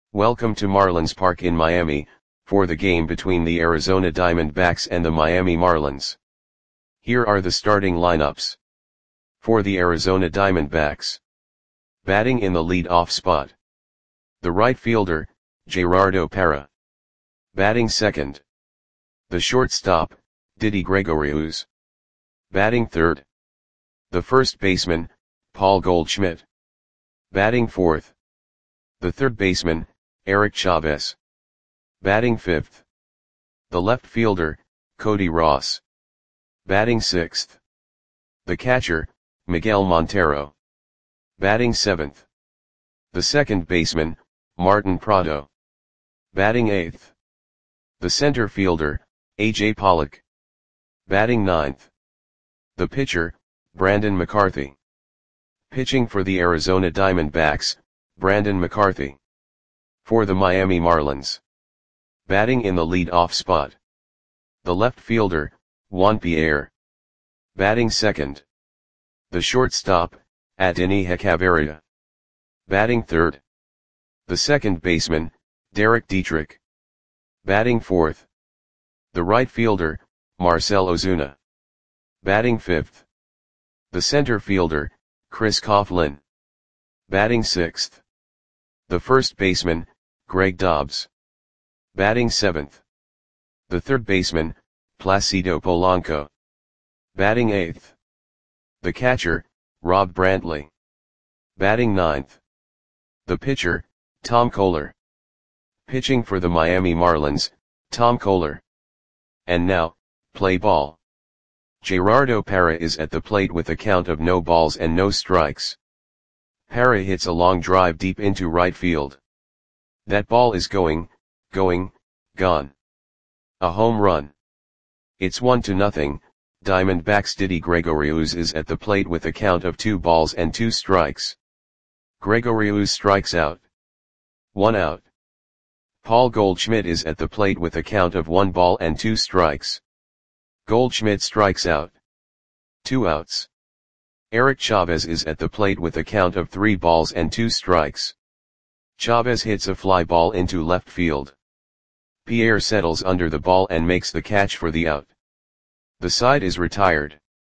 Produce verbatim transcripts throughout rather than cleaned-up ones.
Welcome to Marlins Park in Miami, for the game between the Arizona Diamondbacks and the Miami Marlins. Here are the starting lineups. For the Arizona Diamondbacks. Batting in the lead-off spot. The right fielder, Gerardo Parra. Batting second. The shortstop, Didi Gregorius. Batting third. The first baseman, Paul Goldschmidt. Batting fourth. The third baseman, Eric Chavez. Batting fifth. The left fielder, Cody Ross. Batting sixth. The catcher, Miguel Montero. Batting seventh. The second baseman, Martin Prado. Batting eighth. The center fielder, A J Pollock. Batting ninth. The pitcher, Brandon McCarthy. Pitching for the Arizona Diamondbacks, Brandon McCarthy. For the Miami Marlins. Batting in the lead-off spot. The left fielder, Juan Pierre. Batting second. The shortstop, Adeiny Hechavarria. Batting third. The second baseman, Derek Dietrich. Batting fourth. The right fielder, Marcell Ozuna. Batting fifth. The center fielder, Chris Coughlin. Batting sixth. The first baseman, Greg Dobbs. Batting seventh. The third baseman, Placido Polanco. Batting eighth. The catcher, Rob Brantley. Batting ninth. The pitcher, Tom Koehler. Pitching for the Miami Marlins, Tom Koehler. And now, play ball. Gerardo Parra is at the plate with a count of no balls and no strikes. Parra hits a long drive deep into right field. That ball is going, going, gone. A home run. It's one to nothing. Diamondbacks' Didi Gregorius is at the plate with a count of two balls and two strikes. Gregorius strikes out. One out. Paul Goldschmidt is at the plate with a count of one ball and two strikes. Goldschmidt strikes out. Two outs. Eric Chavez is at the plate with a count of three balls and two strikes. Chavez hits a fly ball into left field. Pierre settles under the ball and makes the catch for the out. The side is retired.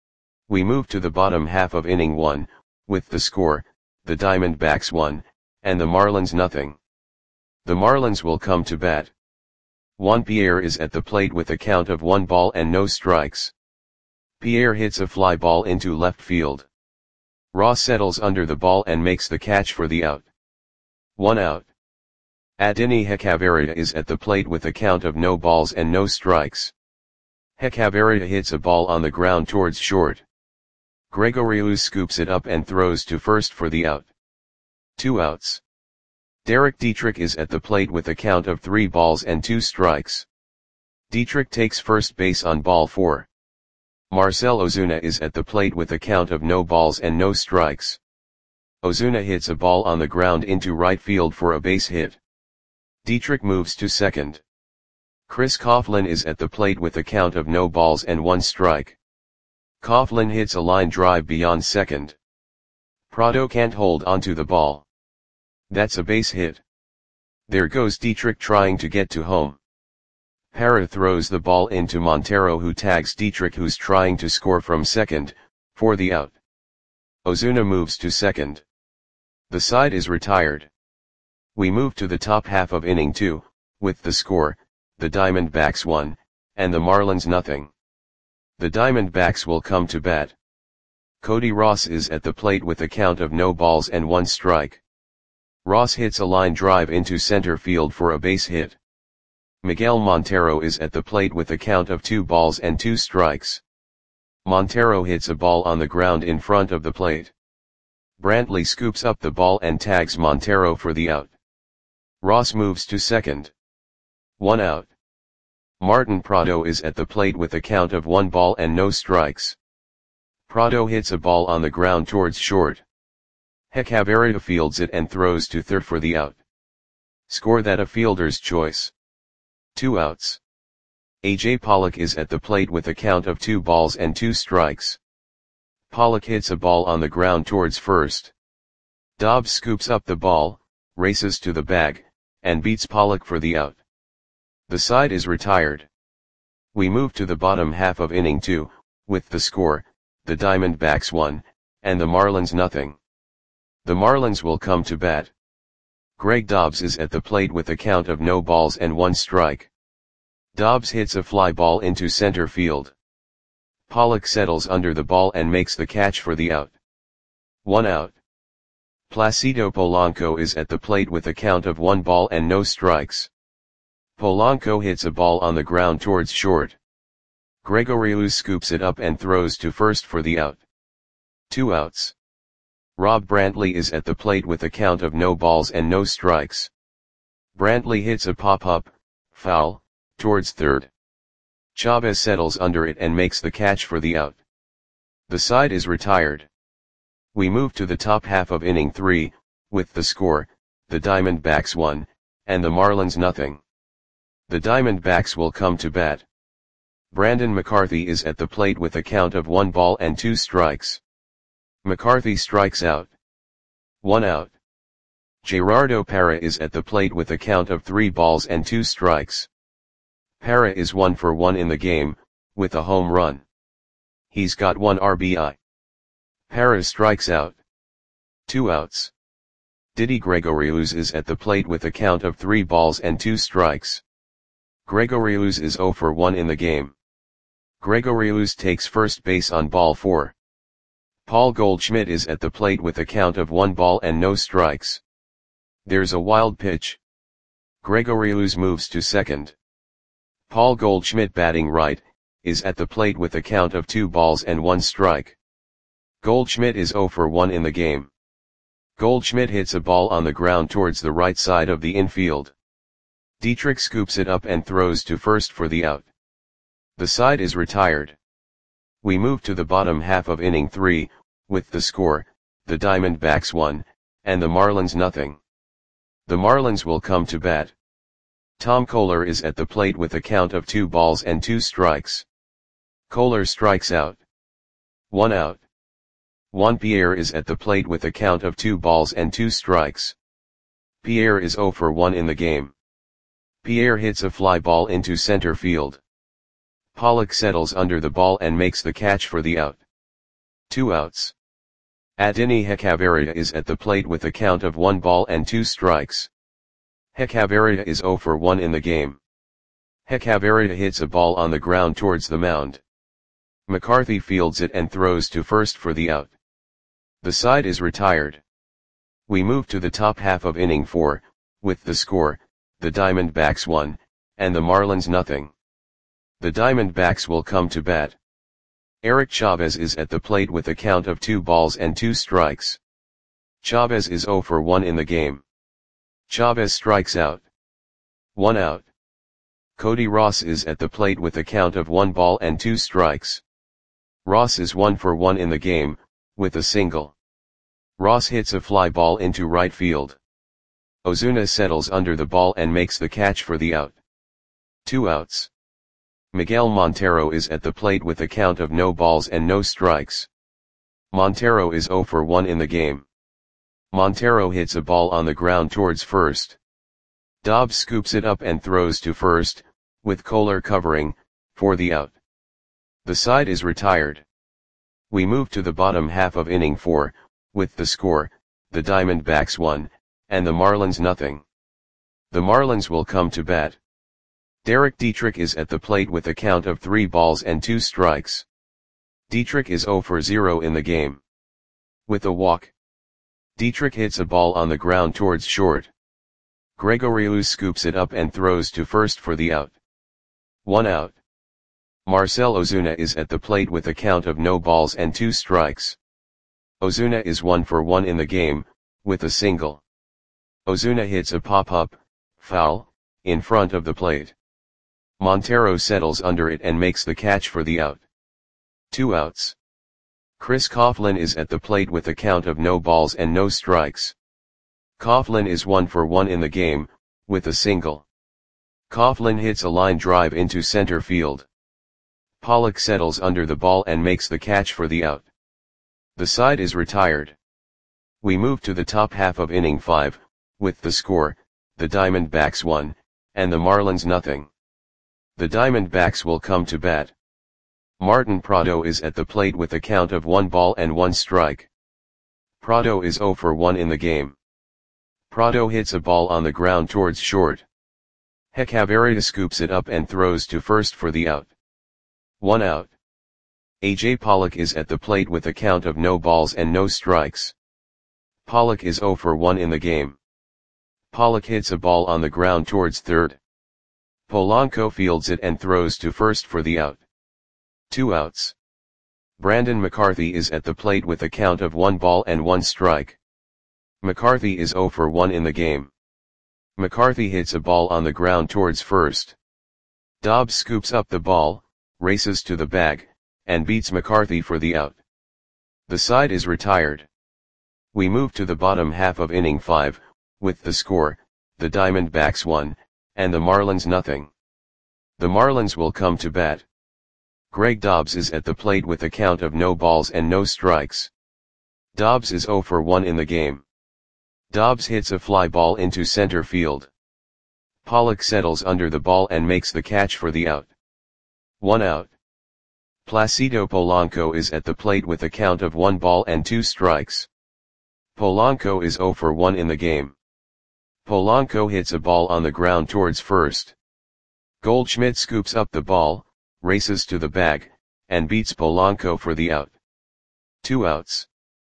We move to the bottom half of inning one, with the score, the Diamondbacks one, and the Marlins nothing. The Marlins will come to bat. Juan Pierre is at the plate with a count of one ball and no strikes. Pierre hits a fly ball into left field. Ross settles under the ball and makes the catch for the out. One out. Adeiny Hechavarria is at the plate with a count of no balls and no strikes. Hechavarria hits a ball on the ground towards short. Gregorius scoops it up and throws to first for the out. Two outs. Derek Dietrich is at the plate with a count of three balls and two strikes. Dietrich takes first base on ball four. Marcell Ozuna is at the plate with a count of no balls and no strikes. Ozuna hits a ball on the ground into right field for a base hit. Dietrich moves to second. Chris Coughlin is at the plate with a count of no balls and one strike. Coughlin hits a line drive beyond second. Prado can't hold onto the ball. That's a base hit. There goes Dietrich trying to get to home. Parra throws the ball into Montero, who tags Dietrich, who's trying to score from second, for the out. Ozuna moves to second. The side is retired. We move to the top half of inning two, with the score, the Diamondbacks one, and the Marlins nothing. The Diamondbacks will come to bat. Cody Ross is at the plate with a count of no balls and one strike. Ross hits a line drive into center field for a base hit. Miguel Montero is at the plate with a count of two balls and two strikes. Montero hits a ball on the ground in front of the plate. Brantley scoops up the ball and tags Montero for the out. Ross moves to second. One out. Martin Prado is at the plate with a count of one ball and no strikes. Prado hits a ball on the ground towards short. Hechavarria fields it and throws to third for the out. Score that a fielder's choice. Two outs. A J Pollock is at the plate with a count of two balls and two strikes. Pollock hits a ball on the ground towards first. Dobbs scoops up the ball, races to the bag, and beats Pollock for the out. The side is retired. We move to the bottom half of inning two, with the score, the Diamondbacks one, and the Marlins nothing. The Marlins will come to bat. Greg Dobbs is at the plate with a count of no balls and one strike. Dobbs hits a fly ball into center field. Pollock settles under the ball and makes the catch for the out. One out. Placido Polanco is at the plate with a count of one ball and no strikes. Polanco hits a ball on the ground towards short. Gregory Luz scoops it up and throws to first for the out. Two outs. Rob Brantley is at the plate with a count of no balls and no strikes. Brantley hits a pop-up, foul, towards third. Chavez settles under it and makes the catch for the out. The side is retired. We move to the top half of inning three, with the score, the Diamondbacks one, and the Marlins nothing. The Diamondbacks will come to bat. Brandon McCarthy is at the plate with a count of one ball and two strikes. McCarthy strikes out. One out. Gerardo Parra is at the plate with a count of three balls and two strikes. Parra is one for one in the game, with a home run. He's got one R B I. Parra strikes out. Two outs. Didi Gregorius is at the plate with a count of three balls and two strikes. Gregorius is zero for one in the game. Gregorius takes first base on ball four. Paul Goldschmidt is at the plate with a count of one ball and no strikes. There's a wild pitch. Gregorius moves to second. Paul Goldschmidt, batting right, is at the plate with a count of two balls and one strike. Goldschmidt is zero for one in the game. Goldschmidt hits a ball on the ground towards the right side of the infield. Dietrich scoops it up and throws to first for the out. The side is retired. We move to the bottom half of inning three, with the score, the Diamondbacks one, and the Marlins nothing. The Marlins will come to bat. Tom Koehler is at the plate with a count of two balls and two strikes. Koehler strikes out. One out. Juan Pierre is at the plate with a count of two balls and two strikes. Pierre is zero for one in the game. Pierre hits a fly ball into center field. Pollock settles under the ball and makes the catch for the out. Two outs. Adeiny Hechavarria is at the plate with a count of one ball and two strikes. Hechavarria is zero for one in the game. Hechavarria hits a ball on the ground towards the mound. McCarthy fields it and throws to first for the out. The side is retired. We move to the top half of inning four, with the score, the Diamondbacks one, and the Marlins nothing. The Diamondbacks will come to bat. Eric Chavez is at the plate with a count of two balls and two strikes. Chavez is zero for one in the game. Chavez strikes out. One out. Cody Ross is at the plate with a count of one ball and two strikes. Ross is one for one in the game, with a single. Ross hits a fly ball into right field. Ozuna settles under the ball and makes the catch for the out. Two outs. Miguel Montero is at the plate with a count of no balls and no strikes. Montero is zero for one in the game. Montero hits a ball on the ground towards first. Dobbs scoops it up and throws to first, with Koehler covering, for the out. The side is retired. We move to the bottom half of inning four, with the score, the Diamondbacks one, and the Marlins nothing. The Marlins will come to bat. Derek Dietrich is at the plate with a count of three balls and two strikes. Dietrich is zero for zero in the game. With a walk. Dietrich hits a ball on the ground towards short. Gregory Luz scoops it up and throws to first for the out. One out. Marcell Ozuna is at the plate with a count of no balls and two strikes. Ozuna is one for one in the game, with a single. Ozuna hits a pop-up, foul, in front of the plate. Montero settles under it and makes the catch for the out. Two outs. Chris Coughlin is at the plate with a count of no balls and no strikes. Coughlin is one for one in the game, with a single. Coughlin hits a line drive into center field. Pollock settles under the ball and makes the catch for the out. The side is retired. We move to the top half of inning five, with the score, the Diamondbacks one, and the Marlins nothing. The Diamondbacks will come to bat. Martin Prado is at the plate with a count of one ball and one strike. Prado is zero for one in the game. Prado hits a ball on the ground towards short. Hechavarria scoops it up and throws to first for the out. One out. A J Pollock is at the plate with a count of no balls and no strikes. Pollock is zero for one in the game. Pollock hits a ball on the ground towards third. Polanco fields it and throws to first for the out. Two outs. Brandon McCarthy is at the plate with a count of one ball and one strike. McCarthy is zero for one in the game. McCarthy hits a ball on the ground towards first. Dobbs scoops up the ball, races to the bag, and beats McCarthy for the out. The side is retired. We move to the bottom half of inning five, with the score, the Diamondbacks one, and the Marlins nothing. The Marlins will come to bat. Greg Dobbs is at the plate with a count of no balls and no strikes. Dobbs is zero for one in the game. Dobbs hits a fly ball into center field. Pollock settles under the ball and makes the catch for the out. One out. Placido Polanco is at the plate with a count of one ball and two strikes. Polanco is zero for one in the game. Polanco hits a ball on the ground towards first. Goldschmidt scoops up the ball, races to the bag, and beats Polanco for the out. Two outs.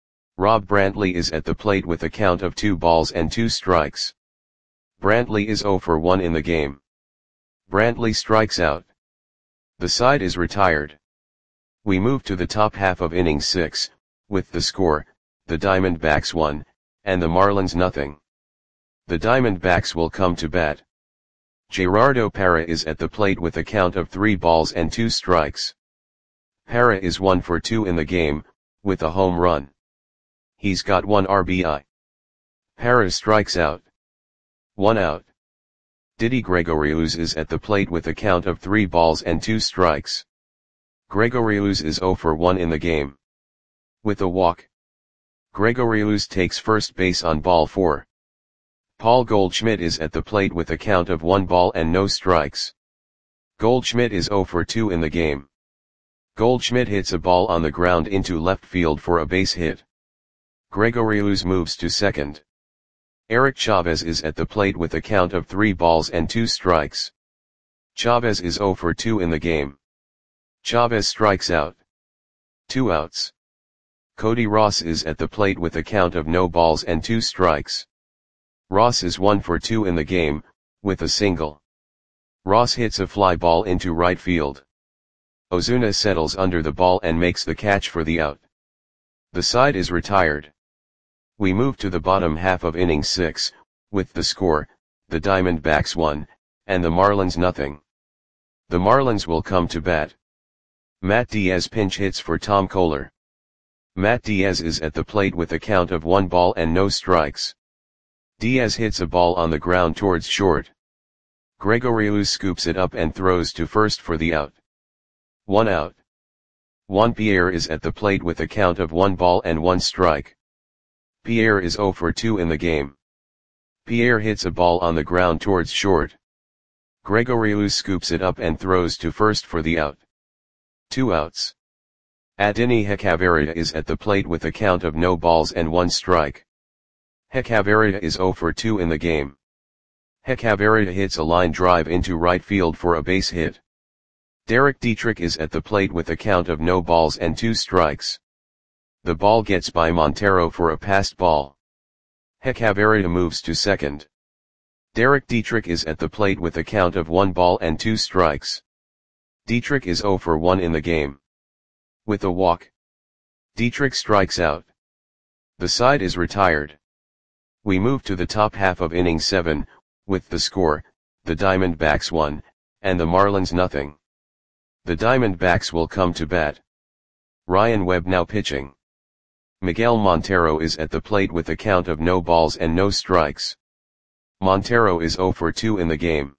Rob Brantley is at the plate with a count of two balls and two strikes. Brantley is zero for one in the game. Brantley strikes out. The side is retired. We move to the top half of inning six, with the score, the Diamondbacks one, and the Marlins nothing. The Diamondbacks will come to bat. Gerardo Parra is at the plate with a count of three balls and two strikes. Parra is one for two in the game, with a home run. He's got one R B I. Parra strikes out. One out. Didi Gregorius is at the plate with a count of three balls and two strikes. Gregorius is zero for one in the game. With a walk. Gregorius takes first base on ball four. Paul Goldschmidt is at the plate with a count of one ball and no strikes. Goldschmidt is zero for two in the game. Goldschmidt hits a ball on the ground into left field for a base hit. Gregorius moves to second. Eric Chavez is at the plate with a count of three balls and two strikes. Chavez is zero for two in the game. Chavez strikes out. Two outs. Cody Ross is at the plate with a count of no balls and two strikes. Ross is one for two in the game, with a single. Ross hits a fly ball into right field. Ozuna settles under the ball and makes the catch for the out. The side is retired. We move to the bottom half of inning six, with the score, the Diamondbacks one, and the Marlins nothing. The Marlins will come to bat. Matt Diaz pinch hits for Tom Koehler. Matt Diaz is at the plate with a count of one ball and no strikes. Diaz hits a ball on the ground towards short. Gregorius scoops it up and throws to first for the out. One out. Juan Pierre is at the plate with a count of one ball and one strike. Pierre is zero for two in the game. Pierre hits a ball on the ground towards short. Gregorius scoops it up and throws to first for the out. Two outs. Adeiny Hechavarria is at the plate with a count of no balls and one strike. Hechavarria is zero for two in the game. Hechavarria hits a line drive into right field for a base hit. Derek Dietrich is at the plate with a count of no balls and two strikes. The ball gets by Montero for a passed ball. Hechavarria moves to second. Derek Dietrich is at the plate with a count of one ball and two strikes. Dietrich is zero for one in the game. With a walk. Dietrich strikes out. The side is retired. We move to the top half of inning seven, with the score, the Diamondbacks one, and the Marlins nothing. The Diamondbacks will come to bat. Ryan Webb now pitching. Miguel Montero is at the plate with a count of no balls and no strikes. Montero is zero for two in the game.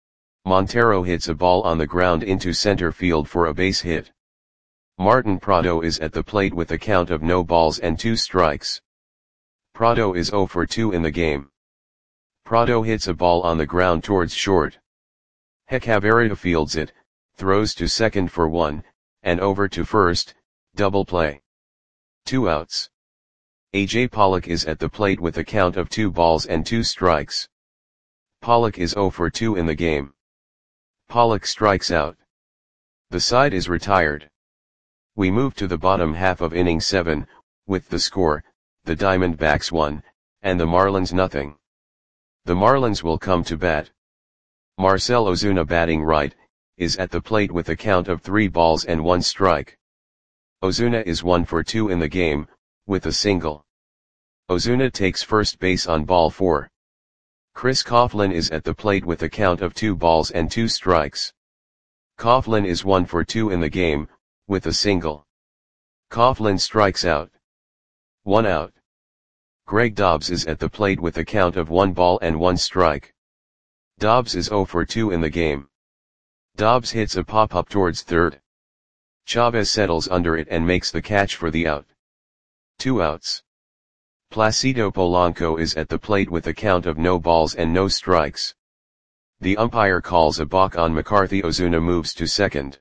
Montero hits a ball on the ground into center field for a base hit. Martin Prado is at the plate with a count of no balls and two strikes. Prado is zero for two in the game. Prado hits a ball on the ground towards short. Hechavarria fields it, throws to second for one, and over to first, double play. Two outs. A J Pollock is at the plate with a count of two balls and two strikes. Pollock is oh for two in the game. Pollock strikes out. The side is retired. We move to the bottom half of inning seven, with the score, the Diamondbacks one, and the Marlins nothing. The Marlins will come to bat. Marcell Ozuna, batting right, is at the plate with a count of three balls and one strike. Ozuna is one for two in the game, with a single. Ozuna takes first base on ball four. Chris Coughlin is at the plate with a count of two balls and two strikes. Coughlin is one for two in the game, with a single. Coughlin strikes out. One out. Greg Dobbs is at the plate with a count of one ball and one strike. Dobbs is oh for two in the game. Dobbs hits a pop-up towards third. Chavez settles under it and makes the catch for the out. Two outs. Placido Polanco is at the plate with a count of no balls and no strikes. The umpire calls a balk on McCarthy. Ozuna moves to second.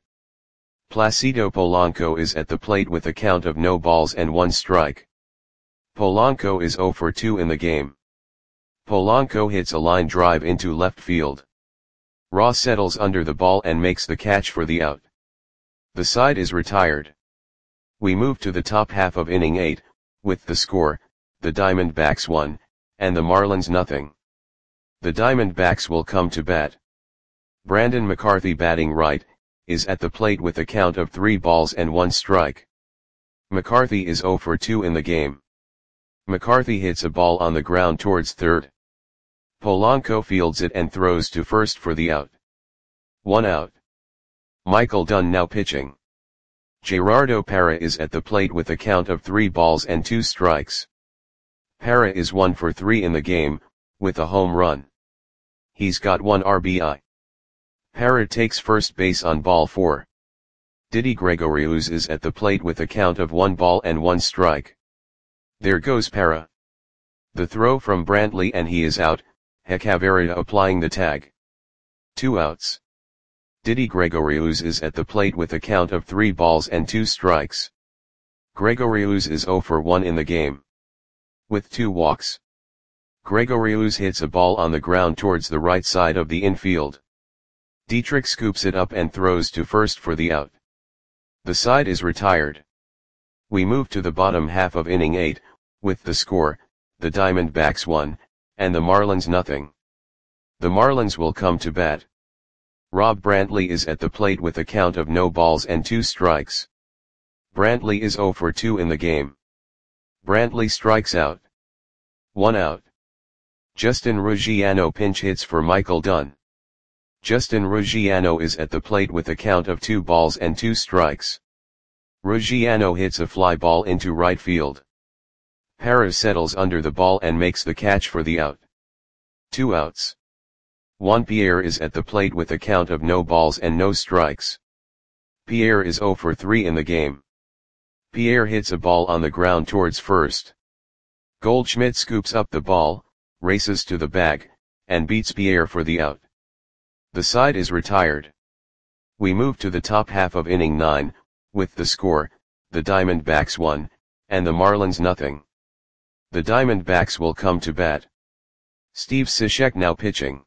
Placido Polanco is at the plate with a count of no balls and one strike. Polanco is oh for two in the game. Polanco hits a line drive into left field. Ross settles under the ball and makes the catch for the out. The side is retired. We move to the top half of inning eight, with the score, the Diamondbacks one, and the Marlins nothing. The Diamondbacks will come to bat. Brandon McCarthy, batting right, is at the plate with a count of three balls and one strike. McCarthy is oh for two in the game. McCarthy hits a ball on the ground towards third. Polanco fields it and throws to first for the out. One out. Michael Dunn now pitching. Gerardo Parra is at the plate with a count of three balls and two strikes. Parra is one for three in the game, with a home run. He's got one R B I. Parra takes first base on ball four. Didi Gregorius is at the plate with a count of one ball and one strike. There goes Parra. The throw from Brantley and he is out, Hechavarria applying the tag. Two outs. Didi Gregorius is at the plate with a count of three balls and two strikes. Gregorius is oh for one in the game. With two walks. Gregorius hits a ball on the ground towards the right side of the infield. Dietrich scoops it up and throws to first for the out. The side is retired. We move to the bottom half of inning eight, with the score, the Diamondbacks one, and the Marlins nothing. The Marlins will come to bat. Rob Brantley is at the plate with a count of no balls and two strikes. Brantley is oh for two in the game. Brantley strikes out. One out. Justin Ruggiano pinch hits for Michael Dunn. Justin Ruggiano is at the plate with a count of two balls and two strikes. Ruggiano hits a fly ball into right field. Parra settles under the ball and makes the catch for the out. Two outs. Juan Pierre is at the plate with a count of no balls and no strikes. Pierre is oh for three in the game. Pierre hits a ball on the ground towards first. Goldschmidt scoops up the ball, races to the bag, and beats Pierre for the out. The side is retired. We move to the top half of inning nine, with the score, the Diamondbacks one, and the Marlins nothing. The Diamondbacks will come to bat. Steve Cishek now pitching.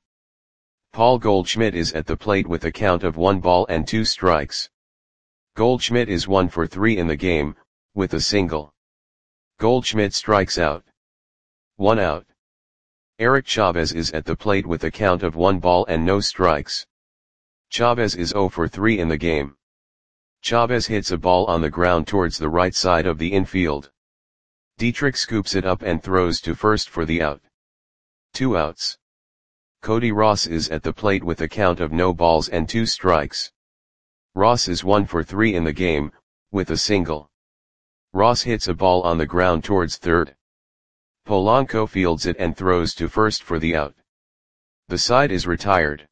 Paul Goldschmidt is at the plate with a count of one ball and two strikes. Goldschmidt is one for three in the game, with a single. Goldschmidt strikes out. One out. Eric Chavez is at the plate with a count of one ball and no strikes. Chavez is oh for three in the game. Chavez hits a ball on the ground towards the right side of the infield. Dietrich scoops it up and throws to first for the out. Two outs. Cody Ross is at the plate with a count of no balls and two strikes. Ross is one for three in the game, with a single. Ross hits a ball on the ground towards third. Polanco fields it and throws to first for the out. The side is retired.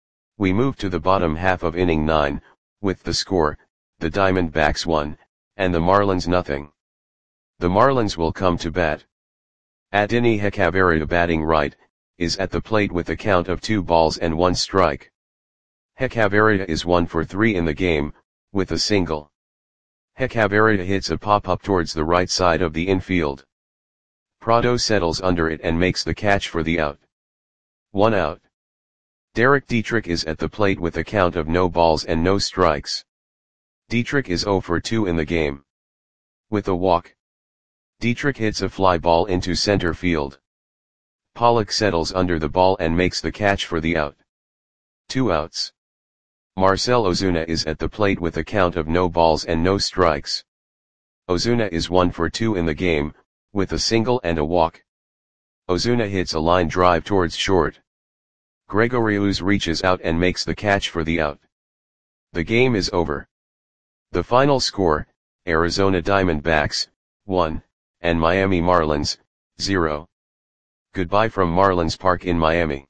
We move to the bottom half of inning nine, with the score, the Diamondbacks one, and the Marlins nothing. The Marlins will come to bat. Adeiny Hechavarria, batting right, is at the plate with a count of two balls and one strike. Hechavarria is one for three in the game, with a single. Hechavarria hits a pop-up towards the right side of the infield. Prado settles under it and makes the catch for the out. One out. Derek Dietrich is at the plate with a count of no balls and no strikes. Dietrich is zero for two in the game. With a walk, Dietrich hits a fly ball into center field. Pollock settles under the ball and makes the catch for the out. Two outs. Marcell Ozuna is at the plate with a count of no balls and no strikes. Ozuna is one for two in the game, with a single and a walk. Ozuna hits a line drive towards short. Gregorius reaches out and makes the catch for the out. The game is over. The final score, Arizona Diamondbacks, one, and Miami Marlins, zero. Goodbye from Marlins Park in Miami.